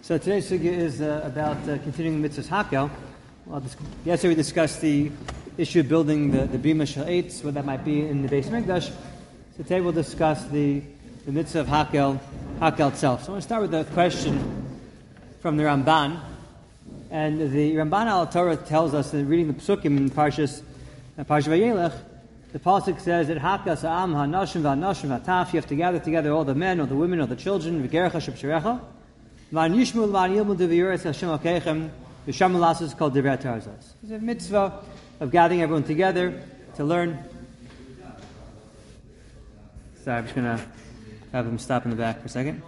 So today's sugya is about continuing the mitzvahs Hakel. Well, yesterday we discussed the issue of building the Bima Shel Eitz, what that might be in the Beis Mikdash. So today we'll discuss the mitzvah of Hakel itself. So I want to start with a question from the Ramban. And the Ramban al Torah tells us that reading the Psukim in Parshas Vayelech, the pasuk says that Hakel sa'am ha'nashim va'nashim va'taf, you have to gather together all the men, or the women, or the children, v'gerecha sheb'sherecha. It's a mitzvah of gathering everyone together to learn. Sorry, I'm just going to have him stop in the back for a second.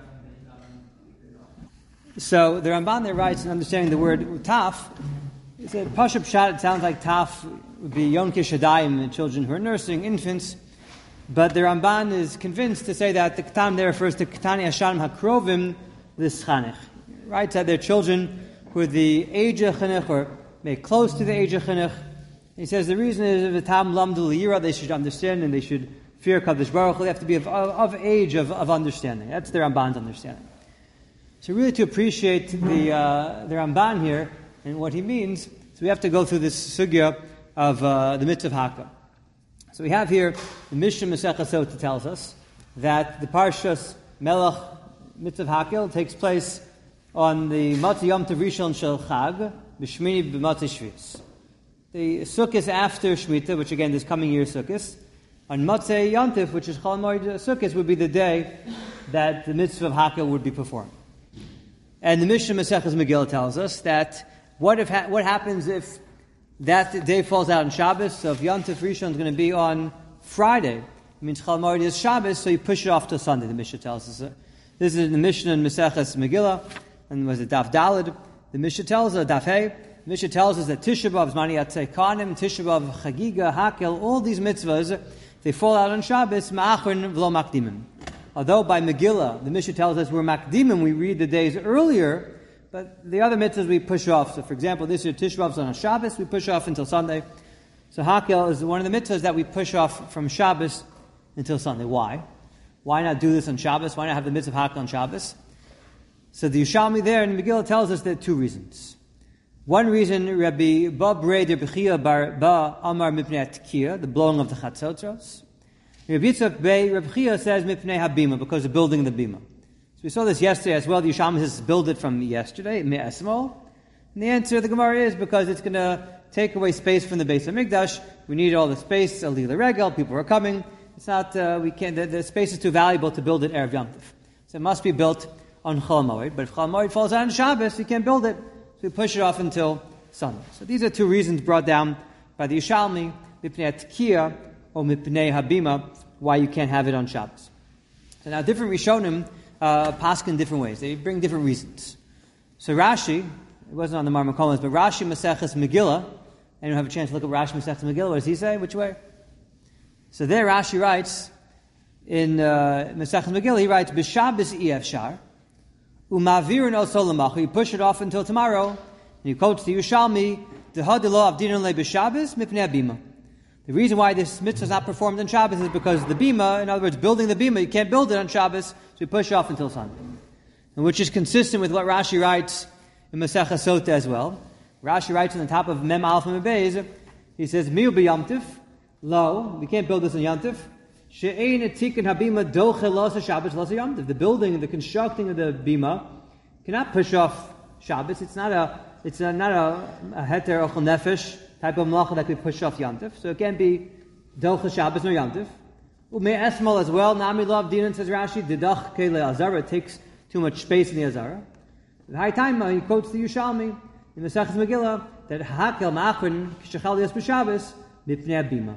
So the Ramban there writes, in understanding the word taf, he said, Pashup Pshat, it sounds like taf would be Yom Kishadayim, the children who are nursing, infants. But the Ramban is convinced to say that the Katan there refers to Ketani Hashanim HaKrovim, this chanech, right? That their children who are the age of chanech or maybe close to the age of chanech. He says the reason is if tam lamdu liyira, they should understand and they should fear Kadosh Baruch Hu. They have to be of age of understanding. That's the Ramban's understanding. So really to appreciate the Ramban here and what he means, so we have to go through this sugya of the mitzvah of Hakel. So we have here the Mishnah Masechah Sotah tells us that the Parshas Melech mitzvah of Hakel takes place on the Matzah Yom Tov Rishon Shel Chag, B'Shmini B'Matzah Shvius. The Sukkot after Shemitah, which again this coming year Sukkot, on Matzah Yom Tov, which is Chol Moed Sukkot, would be the day that the mitzvah of Hakel would be performed. And the Mishnah Maseches Megillah tells us that what happens if that day falls out on Shabbos? So if Yom Tov Rishon is going to be on Friday, it means Chol Moed is Shabbos, so you push it off to Sunday. The Mishnah tells us. This is the Mishnah in Maseches Megillah, and was it Daf Daled? The Mishnah tells us, Daf Hey, the Mishnah tells us that Tisha B'Av, Zmani Yatzei Kanim, Tisha B'Av, Chagiga, Hakel, all these mitzvahs, they fall out on Shabbos, Ma'achrin v'lo makdimim. Although by Megillah, the Mishnah tells us we're makdimim, we read the days earlier, but the other mitzvahs we push off. So for example, this year Tisha B'Av is on Shabbos, we push off until Sunday. So Hakel is one of the mitzvahs that we push off from Shabbos until Sunday. Why? Why not do this on Shabbos? Why not have the mitzvah of Hakel on Shabbos? So the Yushalmi there in Megillah tells us there are two reasons. One reason, Rabbi Babrei de Bechia bar Ba Amar Mipnei Atkiya, the blowing of the Chatzotros. Rabbi Yitzchak Bey Rabbi Chia says Mipnei Habima, because of building the Bima. So we saw this yesterday as well. The Yushalmi says build it from yesterday, Me'esmol. And the answer of the Gemara is because it's going to take away space from the Beis HaMikdash. We need all the space, Ali Regel, people are coming. It's not, we can't, the space is too valuable to build it Erev Yom Tov. So it must be built on Chol Moed. But if Chol Moed falls out on Shabbos, you can't build it. So we push it off until Sunday. So these are two reasons brought down by the Yushalmi, Mipnei Atkiya or Mipnei Habima, why you can't have it on Shabbos. So now different Rishonim pass in different ways. They bring different reasons. So Rashi, it wasn't on the Marmar Komas, but Rashi Maseches Megillah, and you have a chance to look at Rashi Maseches Megillah. What does he say? Which way? So there Rashi writes, in Masechet Megillah, he writes, B'Shabbos Efshar, U'mavirin also l'machu, you push it off until tomorrow, and he quotes the Yushalmi, D'hadilo avdinon le b'Shabbos, mipnei bima. The reason why this mitzvah is not performed on Shabbos is because the bima, in other words, building the bima, you can't build it on Shabbos, so you push it off until Sunday. And which is consistent with what Rashi writes in Masechet Sotah as well. Rashi writes on the top of Mem Aleph Mem Beis, he says, Miu b'Yom Tov, lo, we can't build this on Yom Tov. She'ein etikin habima doche losa Shabbos losa Yom Tov. The building, the constructing of the bima cannot push off Shabbos. It's not a heter ochel nefesh type of malacha that could push off Yom Tov. So it can't be doche Shabbos nor Yom Tov. Umei esmol as well. Nami love dinan, says Rashi, didach kele azara. It takes too much space in the azara. The high time he quotes the Yushalmi in the Masechet Megillah that hakel ma'achrin k'shechal yas b'Shabbos mipnei bima.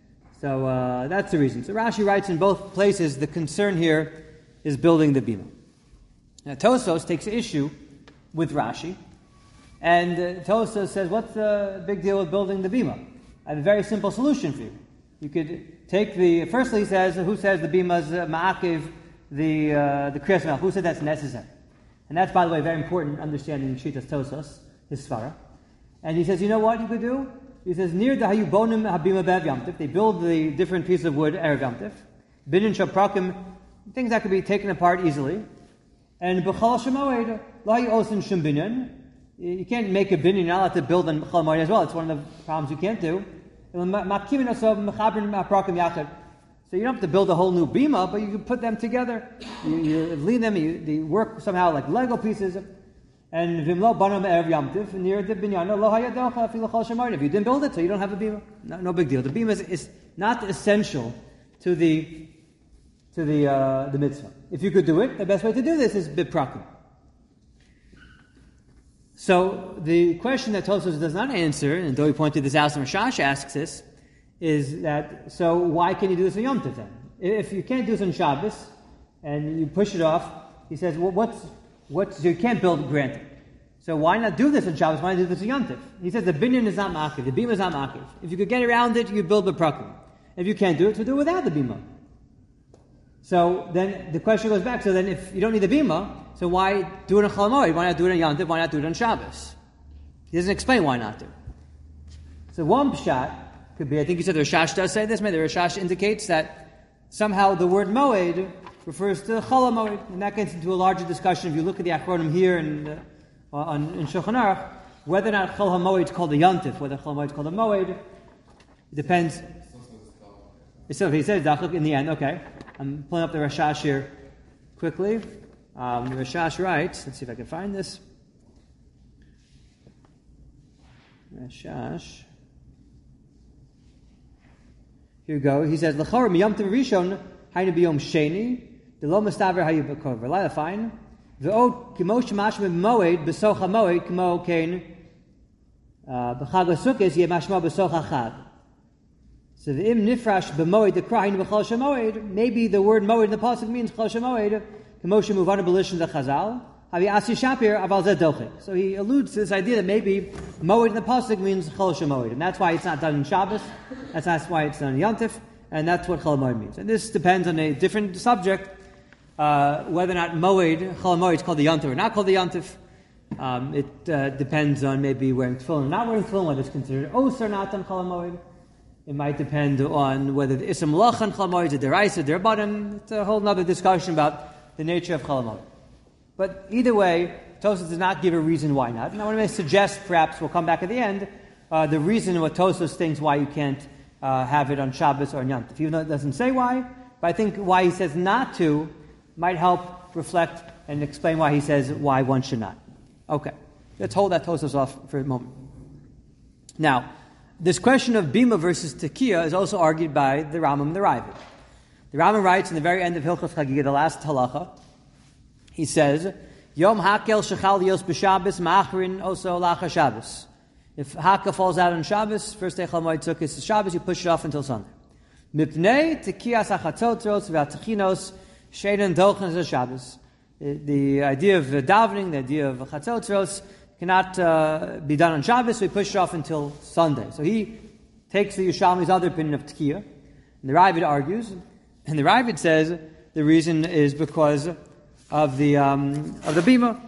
So that's the reason. So Rashi writes in both places, the concern here is building the bima. Now Tosos takes issue with Rashi, and Tosos says, what's the big deal with building the bima? I have a very simple solution for you. You could take firstly he says, who says the bima is ma'akiv, the kriyas melech? Who said that's necessary? And that's, by the way, very important understanding Shitas Tosos, his svara. And he says, you know what you could do? He says, near the hayubonim habima be'erev Yom Tov, they build the different pieces of wood Erev Yom Tov. Binin shaprakim, things that could be taken apart easily. And b'chol shemoed lo osin shum binyan. You can't make a binyan. You're not allowed to build on b'chol moed as well. It's one of the problems you can't do. So you don't have to build a whole new bima, but you can put them together. You lean them. They work somehow like Lego pieces. And vimlo banam erev yamtiv near the binyana lo hayadocha afilu chol shemoed. If you didn't build it, so you don't have a bima. No big deal. The bima is not essential to the mitzvah. If you could do it, the best way to do this is biprakim. So the question that Tosfos does not answer, and though he pointed this out, and Rashash asks this, is that, so why can you do this on Yom Tov then? If you can't do this on Shabbos, and you push it off, he says, well, you can't build, granted. So why not do this on Shabbos? Why not do this on Yom Tov? He says the binyan is not ma'akiv, the bima is not ma'akiv. If you could get around it, you build biprakim. If you can't do it, so do it without the bima. So then the question goes back, so then if you don't need the bima, so why do it on Chol Hamoed? Why not do it on Yom Tov? Why not do it on Shabbos? He doesn't explain why not to. So one pshat could be, I think you said the Rashash does say this, maybe the Rashash indicates that somehow the word Moed refers to Chol Hamoed, and that gets into a larger discussion. If you look at the Achronim here in Shulchan Aruch, whether or not Chol Hamoed is called a Yom Tov, whether Chol Hamoed is called a Moed, it depends. So he says Dachuk in the end, okay. I'm pulling up the Rashash here quickly. The Rashash writes, let's see if I can find this. Rashash. Here we go. He says, L'chor miyom tov rishon haynu biyom sheni, d'lo mustaver hayu b'kor. V'layla fine. V'od kimo shemash b'moed b'soch ha'moed kimo kein b'chag ha'sukkos yeh mashma b'soch ha'chag. So the im nifrash b'moed the crying b'chol shemoed. Maybe the word moed in the pasuk means chol shemoed. K'moshe muvana b'lishon the chazal. Havi asi shapir aval zeh dochik. So he alludes to this idea that maybe moed in the pasuk means chol shemoed, and that's why it's not done in Shabbos. That's why it's done in Yom Tov, and that's what chol moed means. And this depends on a different subject, whether or not moed chol moed is called the Yom Tov or not called the Yom Tov. It depends on maybe wearing tefillin or not wearing tefillin, whether it's considered os or not on chol moed. It might depend on whether the Isam Lach on Chol Hamoed is a deraisa, derbatim. It's a whole other discussion about the nature of Chol Hamoed. But either way, Tosfos does not give a reason why not. And I want to suggest, perhaps we'll come back at the end, the reason what Tosfos thinks why you can't have it on Shabbos or on Yom Tov. Even though it doesn't say why, but I think why he says not to might help reflect and explain why he says why one should not. Okay, let's hold that Tosfos off for a moment. Now, this question of Bima versus Tekiah is also argued by the Rambam and the Ravid. The Rambam writes in the very end of Hilchos Chagigah, the last halacha, he says, Yom Hakel Shechal Yos B'Shabbos Ma'achrin Oso Lacha Shabbos. If Hakel falls out on Shabbos, first day Chol Hamoed took is Shabbos, you push it off until Sunday. Mipnei Tekiyas Achatzotros V'Atechinos Sheidan Dochen Shabbos. The idea of davening, the idea of Chatzotros, cannot be done on Shabbos, so he pushed it off until Sunday. So he takes the Yerushalmi's other opinion of Tekiah, and the Ravid argues, and the Ravid says the reason is because of the Bima.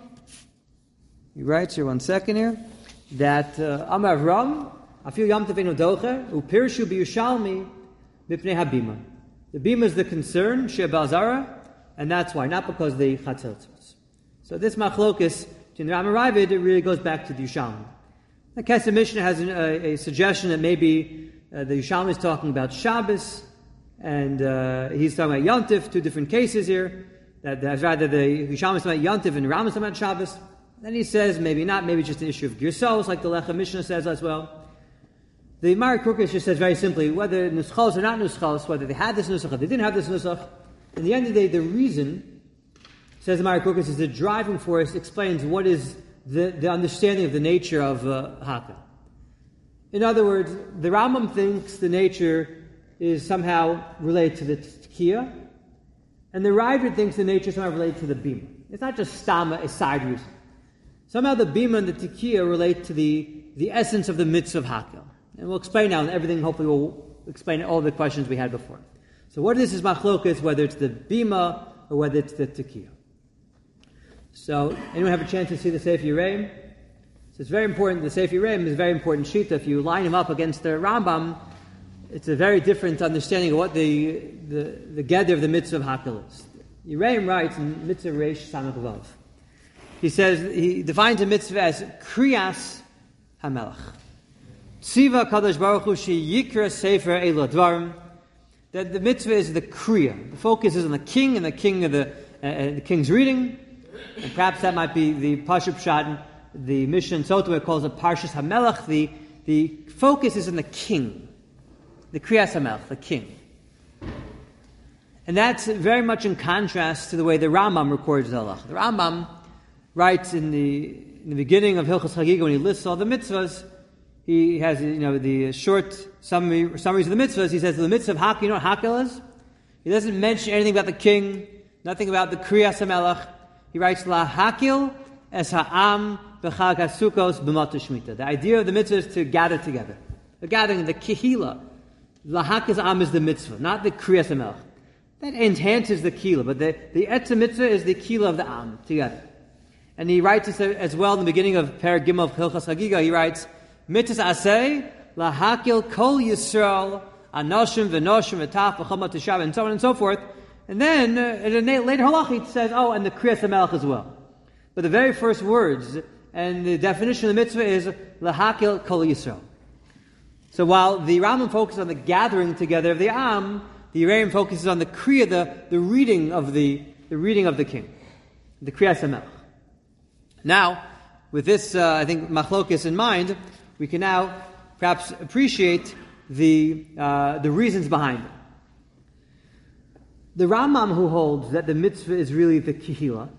He writes here, one second here, that Amar Ram, Afil Yom Tov Doche, Upirshu B'Yerushalmi Mipnei HaBima. The Bima is the concern, Sheh Balzara, and that's why, not because of the Chatzotros. So this machlokes in the Rambam Ravid, it really goes back to the Yerushalmi. The Kesef Mishnah has a suggestion that maybe the Yerushalmi is talking about Shabbos, and he's talking about Yom Tov, two different cases here. That rather the Yerushalmi is talking about Yom Tov and the Rambam is talking about Shabbos. Then he says maybe not, maybe just an issue of Gersos, like the Lechem Mishnah says as well. The Mari Krukis just says very simply, whether Nuschos or not Nuschos, whether they had this Nusach or they didn't have this Nusach, in the end of the day, the reason, says the Mari Krukis, is the driving force explains what is the understanding of the nature of Hakel. In other words, the Rambam thinks the nature is somehow related to the Tekiah, and the Ravid thinks the nature is somehow related to the Bima. It's not just Stama, a side reason. Somehow the Bima and the Tekiah relate to the essence of the mitzvah of Hakel. And we'll explain now, and everything hopefully will explain all the questions we had before. So what is this machlokas, whether it's the Bima or whether it's the Tekiah? So, anyone have a chance to see the Sefer Yereim? So it's very important. The Sefer Yereim is a very important sheet. If you line him up against the Rambam, it's a very different understanding of what the gather of the mitzvah of Hakel is. Yereim writes in Mitzvah Reish Samach Vav. He says, he defines a mitzvah as Kriyas HaMelech. Tziva Kadosh Baruch Hu Yikra Sefer Elo Dvarim. That the mitzvah is the Kriya. The focus is on the king and the king of the king's reading. And perhaps that might be the Pashup Pshat. The Mishnah Soto calls it Parshas HaMelech. The focus is on the king. The Kriyas HaMelech, the king. And that's very much in contrast to the way the Rambam records the halach. The Rambam writes in the beginning of Hilchos Chagiga, when he lists all the mitzvahs, he has the short summaries of the mitzvahs. He says the mitzvah of Hakel, you know what Hakel is? He doesn't mention anything about the king, nothing about the Kriyas HaMelech. He writes La Hakel es ha'am b'chag hasukos b'mot shmita. The idea of the mitzvah is to gather together. The gathering, the kehila. La Hakel am is the mitzvah, not the Kriyas HaMelech. That enhances the kila, but the etzem mitzvah is the kila of the am together. And he writes this as well in the beginning of Perek Gimel of Hilchos Chagiga. He writes, Mitzvah aseh lahakil kol Yisrael anoshim v'noshim v'taf v'chama tishav, and so on and so forth. And then in a later halach he says, and the Kriyas HaMelech as well. But the very first words and the definition of the mitzvah is lahakil kol Yisrael. So while the Rambam focuses on the gathering together of the am, the Yereim focuses on the Kriya, the reading of the king, the Kriyas HaMelech. Now, with this, I think, machlokes in mind, we can now perhaps appreciate the reasons behind it. The Rambam, who holds that the mitzvah is really the kehila.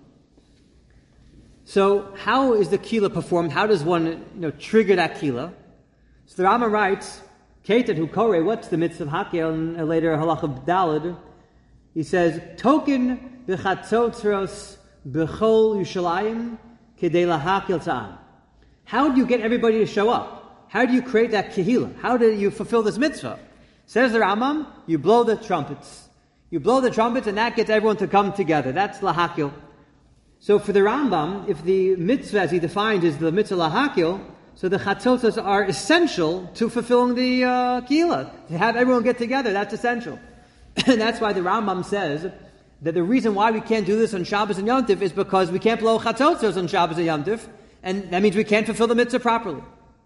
So, how is the kehila performed? How does one, trigger that kehila? So the Rambam writes, Ketet hu koreh, what's the mitzvah of Hakel? And later halacha Daled, he says, Token b'chatzotzros b'chol Yushalayim kedei lahakel ta'am. How do you get everybody to show up? How do you create that kehila? How do you fulfill this mitzvah? Says the Rambam, you blow the trumpets. You blow the trumpets and that gets everyone to come together. That's lahakel. So for the Rambam, if the mitzvah as he defines is the mitzvah lahakel, so the chatzotzos are essential to fulfilling the kehila. To have everyone get together, that's essential. And that's why the Rambam says that the reason why we can't do this on Shabbos and Yom Tov is because we can't blow chatzotzos on Shabbos and Yom Tov, and that means we can't fulfill the mitzvah properly.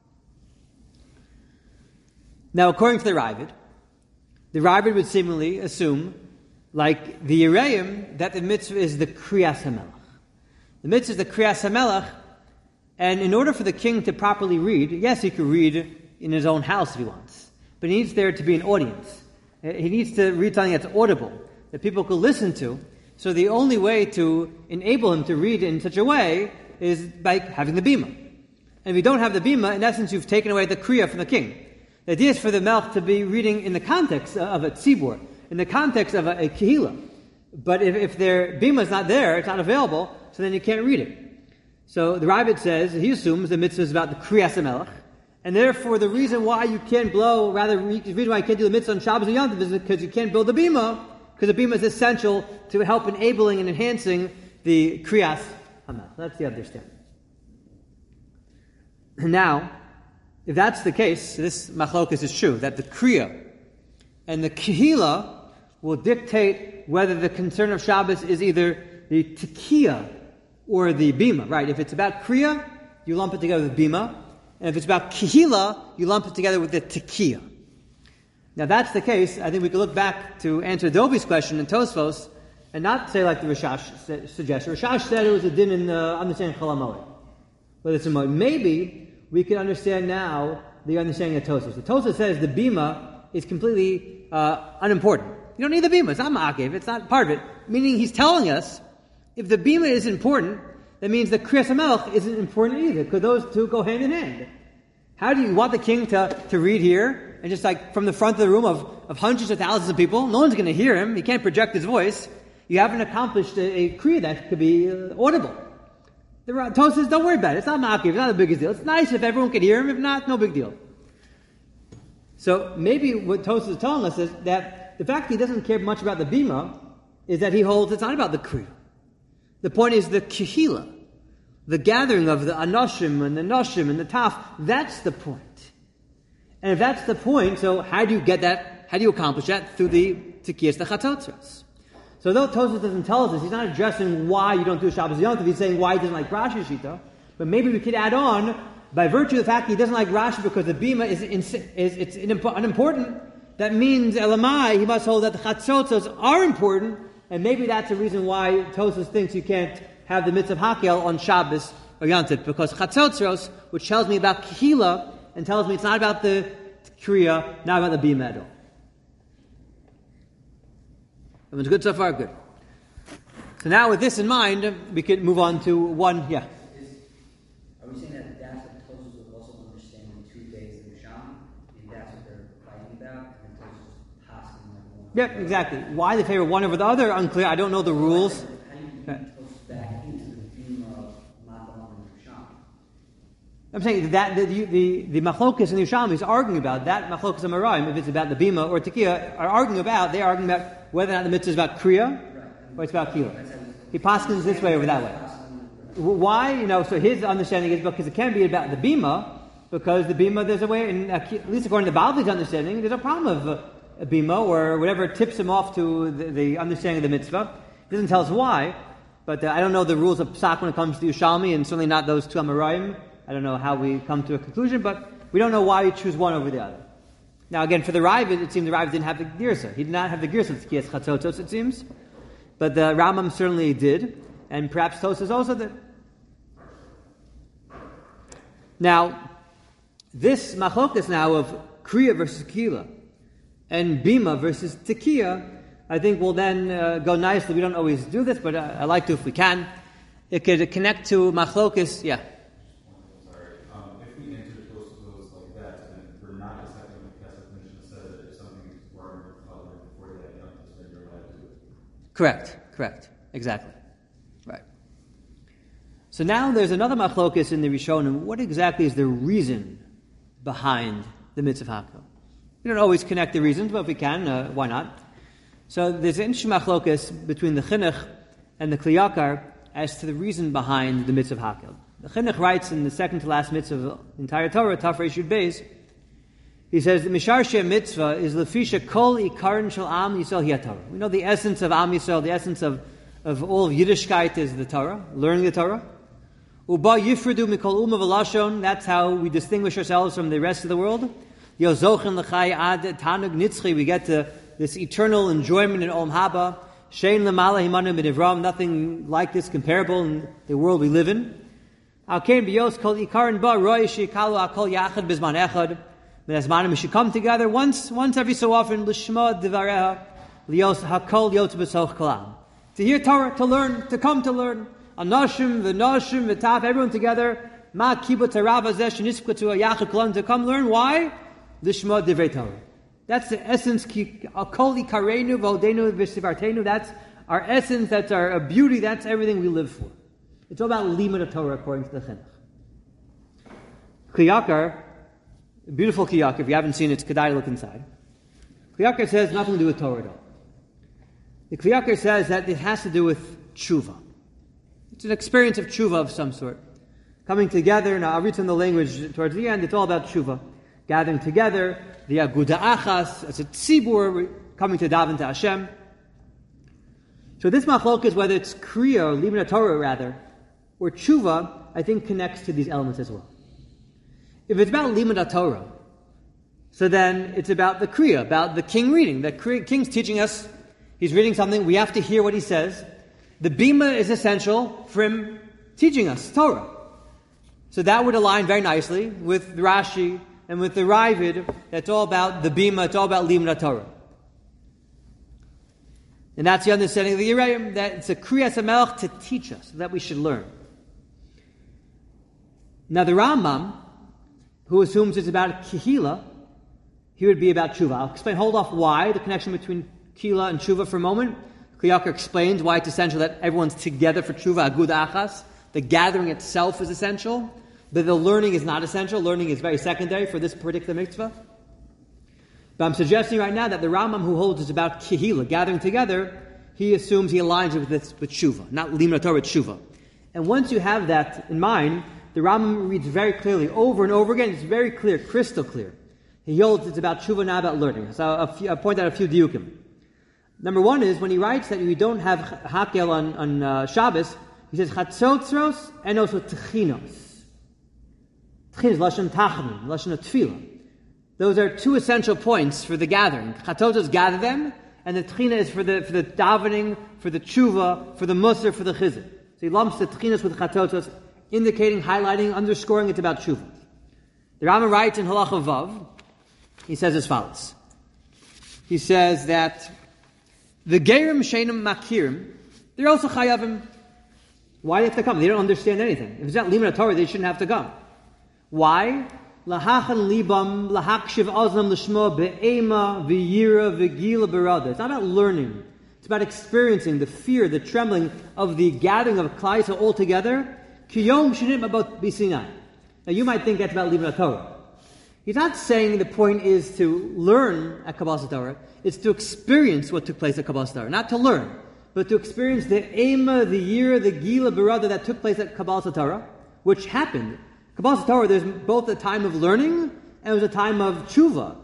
Now, according to the Ravid would seemingly assume, like the Yereim, that the mitzvah is the Kriyas HaMelech. The mitzvah is the Kriyas HaMelech, and in order for the king to properly read, yes, he could read in his own house if he wants, but he needs there to be an audience. He needs to read something that's audible, that people could listen to. So the only way to enable him to read in such a way is by having the bima. And if you don't have the bima, in essence, you've taken away the kriya from the king. The idea is for the melch to be reading in the context of a tzibur, in the context of a kehila. But if their bima is not there, it's not available, so then you can't read it. So the Ravid says, he assumes the mitzvah is about the Kriyas HaMelech, and therefore the reason why you can't blow, the reason why you can't do the mitzvah on Shabbos and Yom Tov is because you can't build the bima, because the bima is essential to help enabling and enhancing the Kriyas HaMelech. That's the understanding. Now, if that's the case, this machlokas is true, that the Kriya and the Kehila will dictate whether the concern of Shabbos is either the Tekiya or the Bima, right? If it's about Kriya, you lump it together with Bima, and if it's about Kehila, you lump it together with the Tekiya. Now that's the case. I think we could look back to answer Dobi's question in Tosfos and not say like the Rashash suggested. Rashash said it was a din in understanding Chol HaMoed. But it's a mode. Maybe we can understand now the understanding of Tosfos. The Tosfos says the Bima is completely unimportant. You don't need the Bima. It's not Ma'akev. It's not part of it. Meaning he's telling us if the Bima is important, that means the Kriyas HaMelech isn't important either, because those two go hand in hand. How do you want the king to read here, and just like from the front of the room of hundreds of thousands of people, no one's going to hear him, he can't project his voice, you haven't accomplished a Kriya that could be audible. The Tosfos says, don't worry about it, it's not Ma'akev, it's not the biggest deal. It's nice if everyone can hear him, if not, no big deal. So maybe what Tosfos is telling us is that the fact that he doesn't care much about the Bima is that he holds it's not about the Kriya. The point is the Kehila, the gathering of the Anoshim and the Noshim and the Taf, that's the point. And if that's the point, so how do you get that? How do you accomplish that? Through the Tekiyas, the Chatzotzos. So though Tosfos doesn't tell us this, he's not addressing why you don't do Shabbos Yom Tov. He's saying why he doesn't like Rashi's Shita. But maybe we could add on, by virtue of the fact that he doesn't like Rashi because the Bima is unimportant, that means Elamai, he must hold that the Chatzotzos are important, and maybe that's the reason why Tosfos thinks you can't have the mitzvah Hakel on Shabbos or Yom Tov, because Chatzotzos, which tells me about Kehila, and tells me it's not about the Kriya, not about the Bima at all. Everyone's good so far? Good. So now with this in mind, we can move on to one, Are we saying that that's what Tosfos would also understand in 2 days of Yerushalmi? And that's what they're fighting about? And Tosfos passing like one? Yeah, exactly. Why they favor one over the other, unclear. I don't know the rules. How do you bring Tosfos back into the theme of Matalam and Yerushalmi? I'm saying that the machlokas and the Yerushalmi is arguing about that machlokas and Amoraim, if it's about the Bima or Tekiah, they're arguing about whether or not the mitzvah is about Kriya or it's about Kehila. He paskins this way over that way. Why? So his understanding is because it can be about the Bima, because the Bima, there's a way, at least according to Bavli's understanding, there's a problem of a Bima or whatever tips him off to the understanding of the mitzvah. He doesn't tell us why, but I don't know the rules of Psak when it comes to Yerushalmi, and certainly not those two Amoraim. I don't know how we come to a conclusion, but we don't know why we choose one over the other. Now again, for the Ravid, it seems the Ravid didn't have the Girsa. He did not have the Girsa of Tkiyas Chatzotos, it seems. But the Rambam certainly did, and perhaps Tosfos also did. Now, this machlokas now of Kriya versus Kehila and Bima versus Tekiah, I think will then go nicely. We don't always do this, but I like to if we can. It could connect to machlokas, If we enter Tosfos like that, then we're not accepting the definition that says that if something is brought before that, then you're allowed to do it. Correct. Exactly. Right. So now there's another machlokas in the Rishonim. What exactly is the reason behind the mitzvah Hakel? We don't always connect the reasons, but if we can, why not? So there's an interesting machlokas between the Chinuch and the Kli Yakar as to the reason behind the mitzvah Hakel. The Chinuch writes in the second to last mitzvah of the entire Torah, Taf Reish Yud Beis, he says, the Misharshe mitzvah is lefisha kol ikarin shel Am Yisrael hi Torah. We know the essence of Am Yisrael, the essence of all of Yiddishkeit is the Torah, learning the Torah. Uba yifredu mikol umma v'lashon, that's how we distinguish ourselves from the rest of the world. Yozochen l'chai ad tanug nitzchi, we get to this eternal enjoyment in Olam Haba. Shein l'mala himanu b'nivram, nothing like this comparable in the world we live in. Al kein biyos kol ikarin ba roi shikalu akol yachad bizman echad. But as manim, we should come together once every so often, l'shma divareha, lios hakol yotz b'soch kolam. To hear Torah, to learn, to come to learn. Anoshim, v'noshim, v'taf, everyone together. Ma kibbut harav hazeh sheniskut to a yachad kolam, to come learn. Why? L'shma divrei Torah. That's the essence, akol ikarenu v'odenu v'sivartenu, that's our essence, that's our beauty, that's everything we live for. It's all about limud Torah according to the Chinuch. Kli Yakar, beautiful Kli Yakar. If you haven't seen it, it's kedai to look inside. Kli Yakar says nothing to do with Torah at all. The Kli Yakar says that it has to do with tshuva. It's an experience of tshuva of some sort. Coming together, now I'll read some of the language towards the end, it's all about tshuva. Gathering together, the aguda achas, as a tzibur, coming to daven to Hashem. So this machlok is whether it's kriya, or limud Torah rather, or tshuva, I think connects to these elements as well. If it's about limud Torah, so then it's about the kriya, about the king reading. The king's teaching us, he's reading something, we have to hear what he says. The bima is essential for him teaching us Torah. So that would align very nicely with Rashi and with the Ravid. That's all about the bima, it's all about limud Torah. And that's the understanding of the Yereim, that it's a kriyas hamelech to teach us, that we should learn. Now the Rambam, who assumes it's about Kehila, he would be about tshuva. I'll explain, hold off why, the connection between Kehila and tshuva for a moment. Kli Yakar explains why it's essential that everyone's together for tshuva, agud achas. The gathering itself is essential, but the learning is not essential. Learning is very secondary for this particular mitzvah. But I'm suggesting right now that the Rambam who holds it's about Kehila, gathering together, he assumes he aligns with this with tshuva, not limud Torah, tshuva. And once you have that in mind, the Rambam reads very clearly over and over again. It's very clear, crystal clear. He holds it's about tshuva, not about learning. So I'll point out a few diukim. Number one is, when he writes that we don't have hakel on Shabbos, he says, Chatzotzros and also Tchinos. Tchinos, Lashon Tachanun, Lashon Tefillah. Those are two essential points for the gathering. Chatzotzros gather them, and the Tchina is for the davening, for the tshuva, for the musar, for the chizuk. So he lumps the Tchinos with Chatzotzros, indicating, highlighting, underscoring it's about tshuva. The Rambam writes in Halacha Vav, he says as follows. He says that the Gerim Sheinim Makirim, they're also Chayavim. Why do they have to come? They don't understand anything. If it's not Limud Torah, they shouldn't have to come. Why? Lahachan libam, lahakshiv azlam l'shmo be'ema v'yira v'gila berada. It's not about learning. It's about experiencing the fear, the trembling of the gathering of Klal Yisrael all together. Kiyom shinim about b'sinai. Now you might think that's about Limud Torah. He's not saying the point is to learn at Kabbalas Torah. It's to experience what took place at Kabbalas Torah. Not to learn, but to experience the Ema, the Yira, the Gila, Barada that took place at Kabbalas Torah, which happened. Kabbalas Torah, there's both a time of learning and it was a time of tshuva.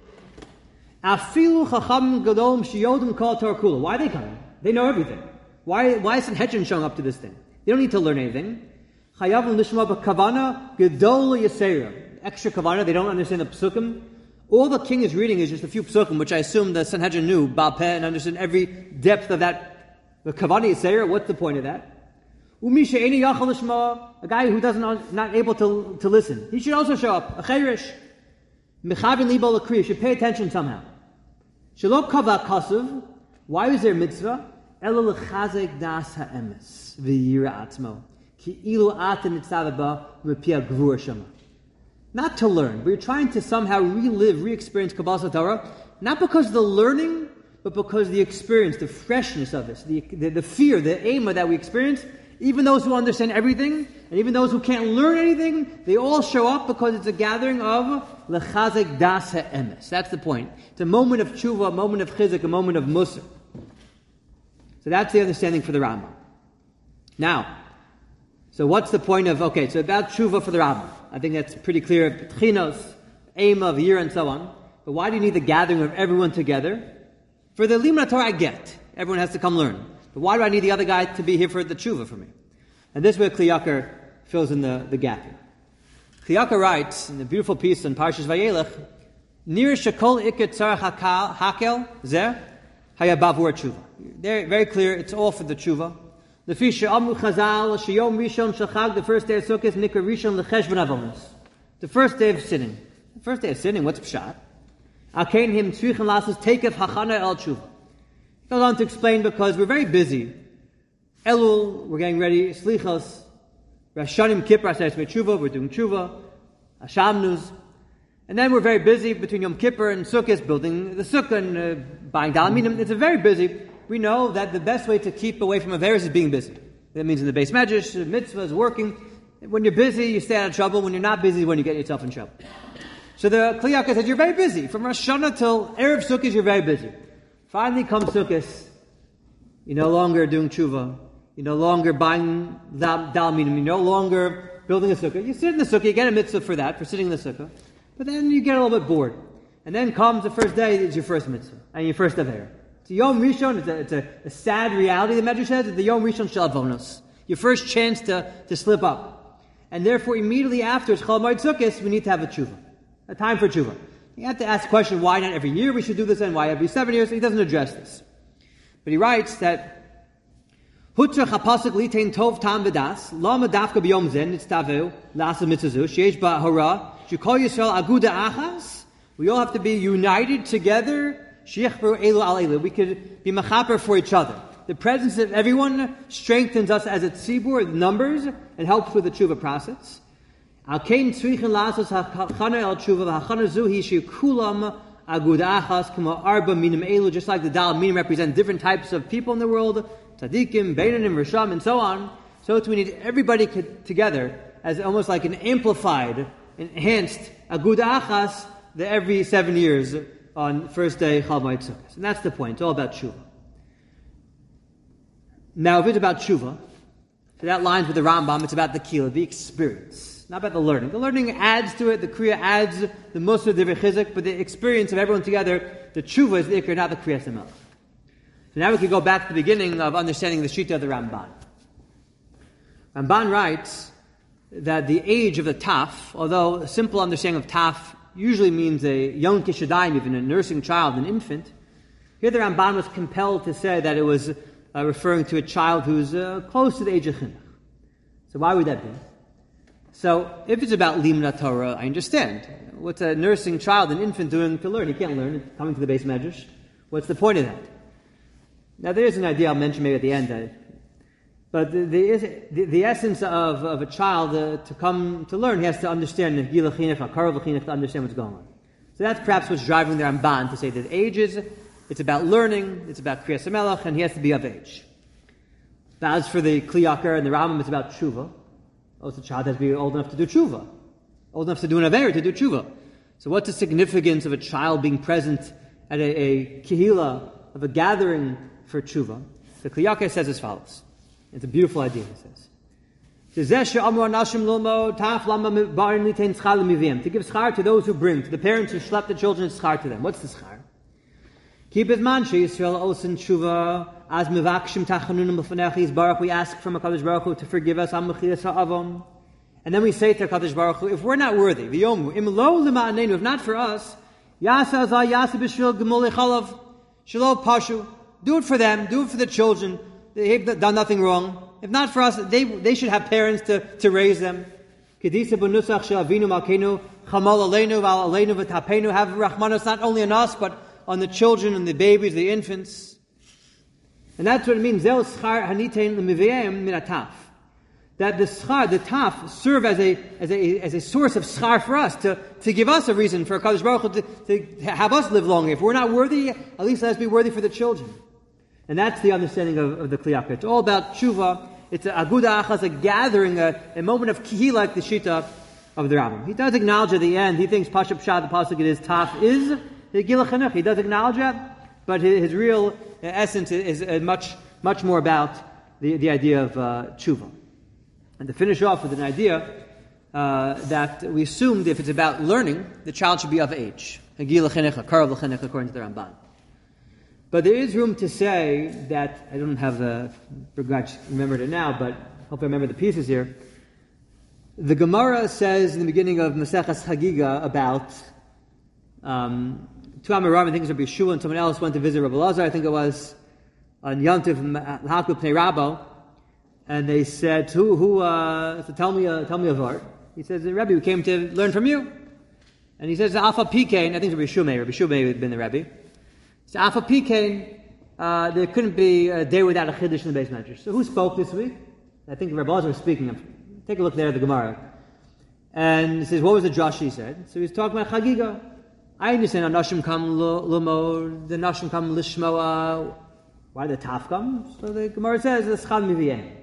Afilu chacham gadol shiyodim kol Torah kula. Why are they coming? They know everything. Why is Sanhedrin showing up to this thing? They don't need to learn anything. Chayavim lishma b'kavana gadol yasera. Extra kavana, they don't understand the psukim. All the king is reading is just a few psukim, which I assume the Sanhedrin knew, Baal Peh, and understood every depth of that. The kavana yasera, what's the point of that? Umisha eni yachal lishma, a guy who not able to listen. He should also show up. A chayrish. Mechavin libo l'kri, should pay attention somehow. Shelo kava kasuv, why is there mitzvah? Elo l'chazek das ha'emes, v'yira atzmo, ki ilu aten nitzavaba, v'pia gvur shama. Not to learn, but you're trying to somehow re-experience Kabbalas Torah, not because of the learning, but because of the experience, the freshness of this, the fear, the ema that we experience. Even those who understand everything, and even those who can't learn anything, they all show up because it's a gathering of lechazek das ha'emes. That's the point. It's a moment of tshuva, a moment of chizuk, a moment of musar. So that's the understanding for the Rambam. Now, so what's the point of, okay, so about tshuva for the Rambam. I think that's pretty clear. Tchinos, Ema, V'yir, and so on. But why do you need the gathering of everyone together? For the Limud Torah, I get. Everyone has to come learn. But why do I need the other guy to be here for the tshuva for me? And this way Kli Yakar fills in the gap here. Kli Yakar writes in a beautiful piece on Parshas Vayelech, Nir shekol iker tzarech hakel zeh haya bavur tshuva. Very clear, it's all for the tshuva. The first day of Sukkot, Nikar Rishon L'Cheshbon Avonos. The first day of sinning. The first day of sinning, what's pshat? Alkein him tzrichen lasos takef hachana el tshuva. He goes on to explain because we're very busy. Elul, we're getting ready. Slichos, Rosh Hashanah, Kippur, tshuva, we're doing tshuva. Hashamnus. And then we're very busy between Yom Kippur and Sukkot, building the sukkah and buying dalaminim. It's a very busy. We know that the best way to keep away from Averis is being busy. That means in the Beis Medrash, mitzvah is working. When you're busy, you stay out of trouble. When you're not busy, when you get yourself in trouble. So the Kli Yakar said, you're very busy. From Rosh Hashanah till Erev Sukkot, you're very busy. Finally comes Sukkot. You're no longer doing tshuva. You're no longer buying dalaminim. You're no longer building a sukkah. You sit in the sukkah, you get a mitzvah for that, for sitting in the sukkah. But then you get a little bit bored. And then comes the first day, it's your first mitzvah. And your first Aveir. It's a Yom Rishon, it's a sad reality, the Medrash says, it's the Yom Rishon Shel Avonos. Your first chance to slip up. And therefore, immediately after it's Chol Moed Sukkos, we need to have a tshuva. A time for tshuva. You have to ask the question, why not every year we should do this, and why every 7 years? He doesn't address this. But he writes that, Hutra chapasik litain tov tam v'das, lama dafka b'yom zen, nitztavu, lasa mitzazu, sheish ba'hara, shekol Yisrael aguda achas. We all have to be united together. We could be machaper for each other. The presence of everyone strengthens us as a tzibur, numbers, and helps with the tshuva process. Just like the Dal Minim represent different types of people in the world, tzaddikim, beinanim, risham, and so on. So we need everybody together as almost like an amplified, enhanced aguda achas every 7 years. On first day Chol Moed Sukkos. And that's the point. It's all about tshuva. Now, if it's about tshuva, so that lines with the Rambam, it's about the kila, the experience. Not about the learning. The learning adds to it, the kriya adds the musar, the chizuk, but the experience of everyone together, the tshuva is the ikr, not the kriya semelach. So now we can go back to the beginning of understanding the Shita of the Ramban. Ramban writes that the age of the taf, although a simple understanding of taf usually means a young kishadayim, even a nursing child, an infant, here the Ramban was compelled to say that it was referring to a child who's close to the age of chinuch. So why would that be? So if it's about limna Torah, I understand. What's a nursing child, an infant, doing to learn? He can't learn, coming to the base medrash. What's the point of that? Now there is an idea I'll mention maybe at the end. But the essence of a child to come to learn, he has to understand the gila chinuch, hakara v'chinuch, to understand what's going on. So that's perhaps what's driving the Ramban to say that age it's about learning, it's about kriyas hamelach, and he has to be of age. Now, as for the Kli Yakar and the Rambam, it's about tshuva. Also, the child has to be old enough to do tshuva, old enough to do an aver, to do tshuva. So what's the significance of a child being present at a kehila, of a gathering for tshuva? The Kli Yakar says as follows. It's a beautiful idea, he says. To give schar to those who bring, to the parents who schlep the children, schar to them. What's the schar? Keep it man, Yisrael osin tshuva, as mevakshim tachanunim l'fanech Baruch, we ask from HaKadosh Baruch Hu to forgive us, am mechilas ha'avon. And then we say to HaKadosh Baruch Hu, if we're not worthy, v'yomu, im lo l'ma'anenu, if not for us, yasa azah yasa b'shvil gemol echalav, shelo pashu, do it for them, do it for the children, they've done nothing wrong. If not for us, they should have parents to raise them. Kedisa b'nusach she'avinu malkeinu, chamal aleinu v'al aleinu v'tapenu, have rachmanos not only on us, but on the children and the babies, the infants. And that's what it means. That the schar, the taf, serve as a source of schar for us, to give us a reason for HaKadosh Baruch Hu to have us live longer. If we're not worthy, at least let us be worthy for the children. And that's the understanding of the Kli Yakar. It's all about tshuva. It's a aguda achas, a gathering, a moment of kihi, like the shita of the Rambam. He does acknowledge at the end, he thinks Pashup Pshat, the pasuk it is taf, is the gila chinuch. He does acknowledge that, but his real essence is much more about the idea of tshuva. And to finish off with an idea that we assumed if it's about learning, the child should be of age. A gila chinuch, a karav l'chinuch, according to the Ramban. But there is room to say that, I don't have remembered it now, but hope I remember the pieces here. The Gemara says in the beginning of Maseches Chagiga about two Amoraim, I think it was Rabbi Yeshua and someone else went to visit Rabbi Lazar, I think it was, on Yantiv L'Hakul Pnei Rabbo, and they said, so tell me a vart. He says, Rabbi, we came to learn from you. And he says, Alpha Pikein, I think it's Rabbi Shumei had been the Rabbi. So Alpha Pikein, there couldn't be a day without a Chiddush in the base medrash. So who spoke this week? I think Rabbi Lazar was speaking. Take a look there at the Gemara. And he says, what was the drush he said? So he's talking about Chagiga. I understand, Nashim come l'mo, the Nashim come l'shmoa. Why did the taf come? So the Gemara says, the schad miviyem.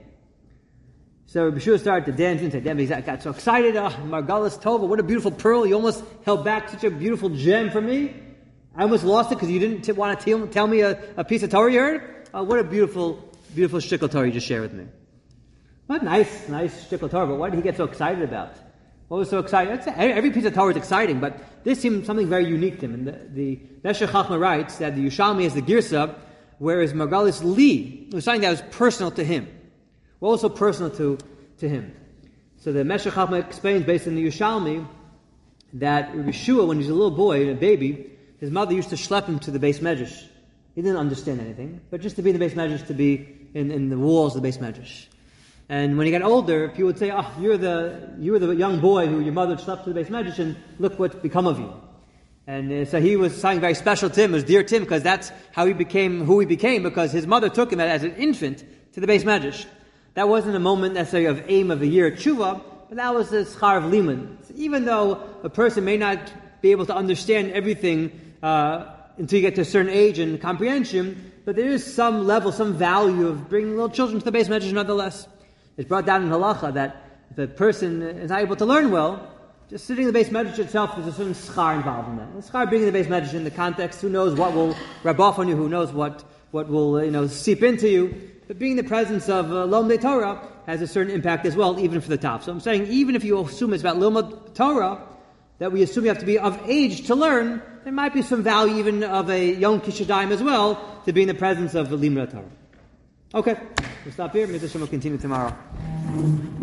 So Rabbi Shua started to dance and said, he got so excited. Margalis Tova, what a beautiful pearl. You almost held back such a beautiful gem for me. I almost lost it because you didn't want to tell me a piece of Torah you heard. What a beautiful shtickle Torah you just shared with me. What nice shtickle Torah, but what did he get so excited about? What was so exciting? Every piece of Torah is exciting, but this seemed something very unique to him. And the Meshech Chachma writes that the Yushalmi is the Girsa, whereas Margalis Li was something that was personal to him. Also personal to him. So the Meshech Chachma explains, based on the Yushalmi, that Rabbi Shua, when he was a little boy, a baby, his mother used to schlep him to the base medrash. He didn't understand anything, but just to be in the base medrash, to be in the walls of the base medrash. And when he got older, people would say, you were the young boy who your mother slept to the base medrash, and look what's become of you. And so he was something very special to him, it was dear to him, because that's how he became who he became, because his mother took him as an infant to the base medrash. That wasn't a moment necessarily of aim of a year tshuva, but that was the schar of liman. So even though a person may not be able to understand everything until you get to a certain age and comprehension, but there is some level, some value of bringing little children to the base medrash nonetheless. It's brought down in halacha that if a person is not able to learn well, just sitting in the base medrash itself, there's a certain schar involved in that. The schar being in the base medrash in the context, who knows what will rub off on you, who knows what will seep into you. But being in the presence of Lomdei Torah has a certain impact as well, even for the top. So I'm saying, even if you assume it's about Lomdei Torah, that we assume you have to be of age to learn, there might be some value even of a Yom Kishadayim as well to be in the presence of the Limra Torah. Okay, we'll stop here. Maybe we'll continue tomorrow.